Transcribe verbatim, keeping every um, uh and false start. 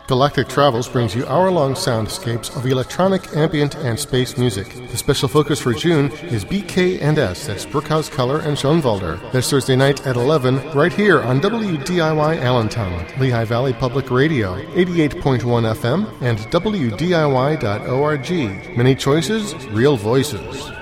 Galactic Travels brings you hour-long soundscapes of electronic, ambient, and space music. The special focus for June is B K and S. That's Brookhouse Color and Schoenwalder. That's Thursday night at eleven, right here on W D I Y Allentown, Lehigh Valley Public Radio, eighty-eight point one F M, and W D I Y dot org. Many choices, real voices.